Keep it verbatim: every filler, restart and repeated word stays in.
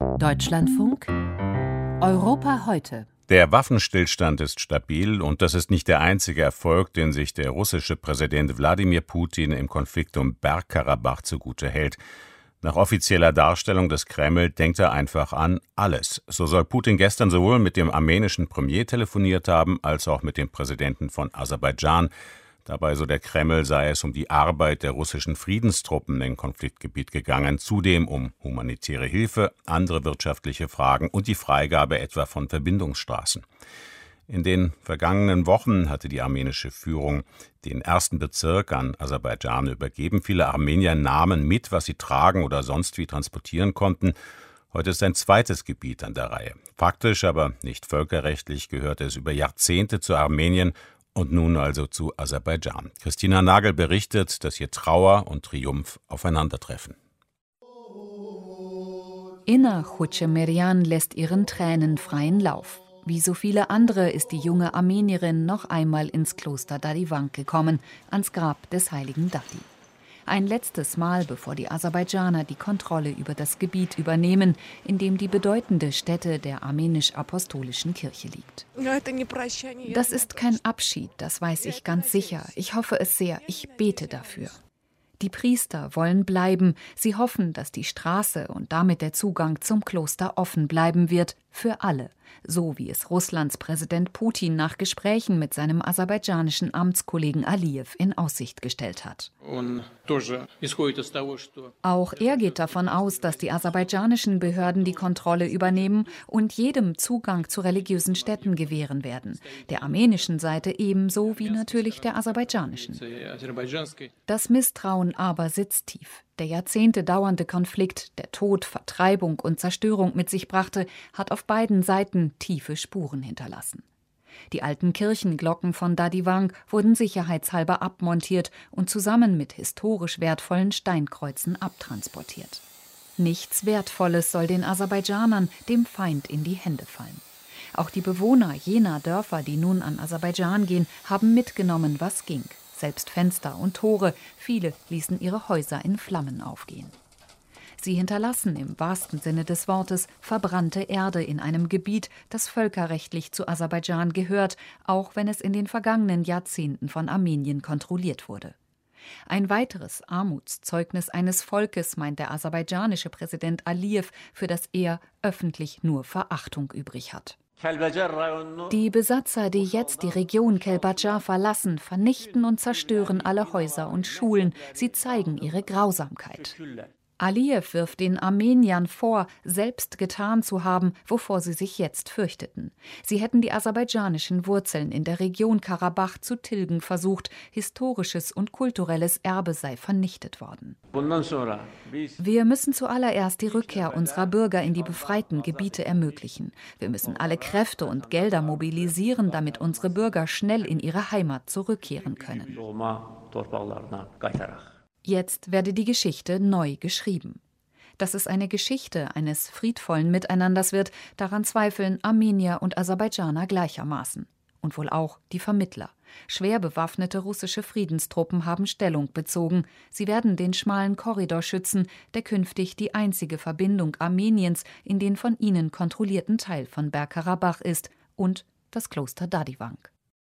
Deutschlandfunk Europa heute. Der Waffenstillstand ist stabil und das ist nicht der einzige Erfolg, den sich der russische Präsident Wladimir Putin im Konflikt um Bergkarabach zugute hält. Nach offizieller Darstellung des Kreml denkt er einfach an alles. So soll Putin gestern sowohl mit dem armenischen Premier telefoniert haben, als auch mit dem Präsidenten von Aserbaidschan. Dabei, so der Kreml, sei es um die Arbeit der russischen Friedenstruppen im Konfliktgebiet gegangen, zudem um humanitäre Hilfe, andere wirtschaftliche Fragen und die Freigabe etwa von Verbindungsstraßen. In den vergangenen Wochen hatte die armenische Führung den ersten Bezirk an Aserbaidschan übergeben. Viele Armenier nahmen mit, was sie tragen oder sonst wie transportieren konnten. Heute ist ein zweites Gebiet an der Reihe. Faktisch, aber nicht völkerrechtlich, gehörte es über Jahrzehnte zu Armenien und nun also zu Aserbaidschan. Christina Nagel berichtet, dass hier Trauer und Triumph aufeinandertreffen. Inna Khuchemerian lässt ihren Tränen freien Lauf. Wie so viele andere ist die junge Armenierin noch einmal ins Kloster Dadivank gekommen, ans Grab des heiligen Dadi. Ein letztes Mal, bevor die Aserbaidschaner die Kontrolle über das Gebiet übernehmen, in dem die bedeutende Stätte der armenisch-apostolischen Kirche liegt. Das ist kein Abschied, das weiß ich ganz sicher. Ich hoffe es sehr, ich bete dafür. Die Priester wollen bleiben. Sie hoffen, dass die Straße und damit der Zugang zum Kloster offen bleiben wird, für alle. So wie es Russlands Präsident Putin nach Gesprächen mit seinem aserbaidschanischen Amtskollegen Aliyev in Aussicht gestellt hat. Auch er geht davon aus, dass die aserbaidschanischen Behörden die Kontrolle übernehmen und jedem Zugang zu religiösen Stätten gewähren werden. Der armenischen Seite ebenso wie natürlich der aserbaidschanischen. Das Misstrauen aber sitzt tief. Der Jahrzehnte dauernde Konflikt, der Tod, Vertreibung und Zerstörung mit sich brachte, hat auf beiden Seiten tiefe Spuren hinterlassen. Die alten Kirchenglocken von Dadivank wurden sicherheitshalber abmontiert und zusammen mit historisch wertvollen Steinkreuzen abtransportiert. Nichts Wertvolles soll den Aserbaidschanern, dem Feind, in die Hände fallen. Auch die Bewohner jener Dörfer, die nun an Aserbaidschan gehen, haben mitgenommen, was ging. Selbst Fenster und Tore, viele ließen ihre Häuser in Flammen aufgehen. Sie hinterlassen im wahrsten Sinne des Wortes verbrannte Erde in einem Gebiet, das völkerrechtlich zu Aserbaidschan gehört, auch wenn es in den vergangenen Jahrzehnten von Armenien kontrolliert wurde. Ein weiteres Armutszeugnis eines Volkes, meint der aserbaidschanische Präsident Aliyev, für das er öffentlich nur Verachtung übrig hat. Die Besatzer, die jetzt die Region Kelbadjar verlassen, vernichten und zerstören alle Häuser und Schulen. Sie zeigen ihre Grausamkeit. Aliyev wirft den Armeniern vor, selbst getan zu haben, wovor sie sich jetzt fürchteten. Sie hätten die aserbaidschanischen Wurzeln in der Region Karabach zu tilgen versucht. Historisches und kulturelles Erbe sei vernichtet worden. Wir müssen zuallererst die Rückkehr unserer Bürger in die befreiten Gebiete ermöglichen. Wir müssen alle Kräfte und Gelder mobilisieren, damit unsere Bürger schnell in ihre Heimat zurückkehren können. Jetzt werde die Geschichte neu geschrieben. Dass es eine Geschichte eines friedvollen Miteinanders wird, daran zweifeln Armenier und Aserbaidschaner gleichermaßen. Und wohl auch die Vermittler. Schwer bewaffnete russische Friedenstruppen haben Stellung bezogen. Sie werden den schmalen Korridor schützen, der künftig die einzige Verbindung Armeniens in den von ihnen kontrollierten Teil von Bergkarabach ist, und das Kloster Dadivank.